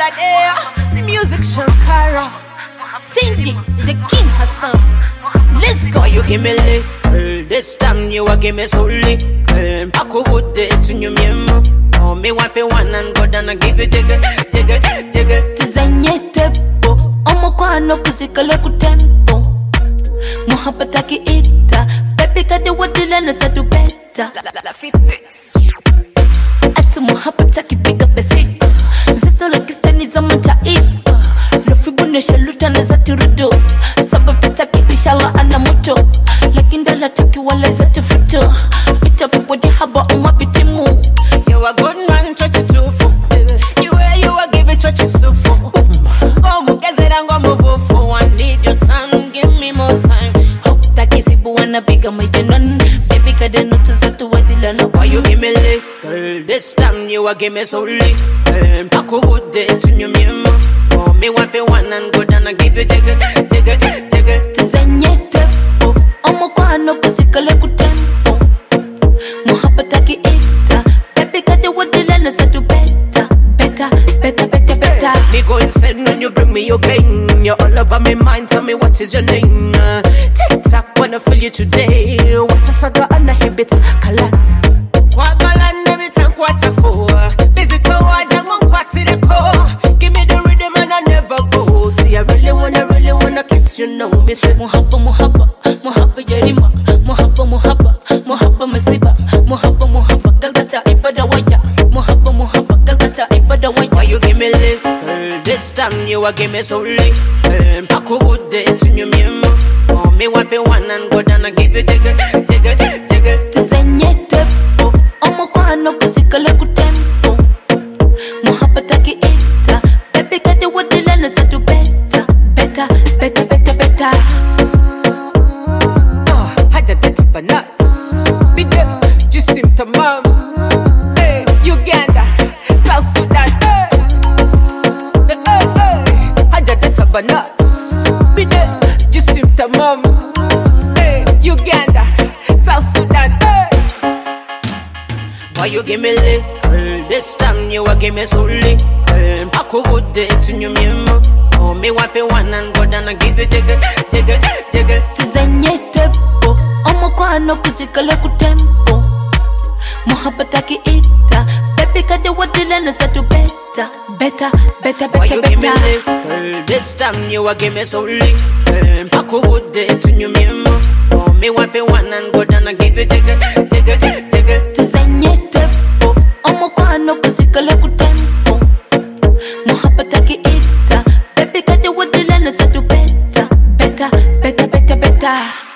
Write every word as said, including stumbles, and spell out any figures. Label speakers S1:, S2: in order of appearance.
S1: of there. Music Shankara, Cindy, the king herself. Let's go.
S2: Why you give me lick? Girl, this time you a give me so lick. Girl, I could put it in your memo. Oh, me want for one and go down and give you jiggle, jiggle, jiggle.
S1: Tizanye tepo, omo kwa no kuzikale kutempo. Muhabbata ki ita, baby kade wadila na sadu beta. La fit bits. Asa muhabbata ki piga besi. Ziso la kistani za mancha ipa. Lofibu ne shaluta na zati rudo. Sababita ki ishala ana moto. Lakinda la taki wala zati futo. Itapi wadi haba umabitimu.
S2: You a good man, touch it too for. You way you a give it touch it so for. Go mugeze and go move for. I need your time, give me more time.
S1: Hope that kisibu wana biga majinon. Baby kade nutu zatu wadila no.
S2: Why you give me lick? Girl, this time you a give me so lick. Girl, I could put it in your memo. Oh, me want for one and go down and give you jiggle, jiggle, jiggle.
S1: Tizanye tepo, omo kwa no kuzikale kutempo. Muhabbata ki ita, baby kade wadila na sadu beta. Beta, beta, beta, beta.
S2: Me go insane when you bring me your game. You're all over my mind, tell me what is your name. uh, Tick tock, wanna feel you today. What a saga and a habit, kalas. Kwagalan every time kwatako. Visit a waja mon kwati the core. Give me the rhythm and I never go. See I really wanna, really wanna kiss you now. Me say
S1: Muhabba, muhabba, muhabba yarima. Muhabba, muhabba, muhabba masiba. Muhabba, muhabba, galgata ibada waya. Muhabba, muhabba, galgata ibada waya.
S2: why you give me lick? Girl, this time you a give me so lick. Girl, I could put it in your memo. Oh, me want for one and go down and give you jiggle, jiggle, jiggle.
S1: Tizanye tepo, omo kwa no kuzikale kutempo. Muhabbata ki ita, baby kade wadila na sadu beta. Beta, beta, beta, beta.
S2: Haja tete banat. Bide, jisim tamam. Hey, Uganda, South Sudan. Hey, hey, hey. Haja tete banat. Bide, jisim tamam. Hey, Uganda, South Sudan. Hey. Why you give me lick? Girl, this time you a give me so lick. Girl, I could put it in your memo. Oh, me want for one and go down and give you jiggle, jiggle, jiggle.
S1: Tizanye tepo, omo kwa no kuzikale kutempo. Muhabbata ki ita, baby kade wadila na sadu beta. Beta, beta,
S2: Why
S1: beta,
S2: you give me
S1: beta.
S2: lick? Girl, this time you a give me so lick. Girl, I could put it in your memo. Oh, me want for one and go down and give you jiggle, jiggle, jiggle.
S1: Tizanye tepo, omo kwa no kuzikale kutempo. Muhabbata ki ita, baby kade wadila na sadu beta. Beta, beta, beta, beta.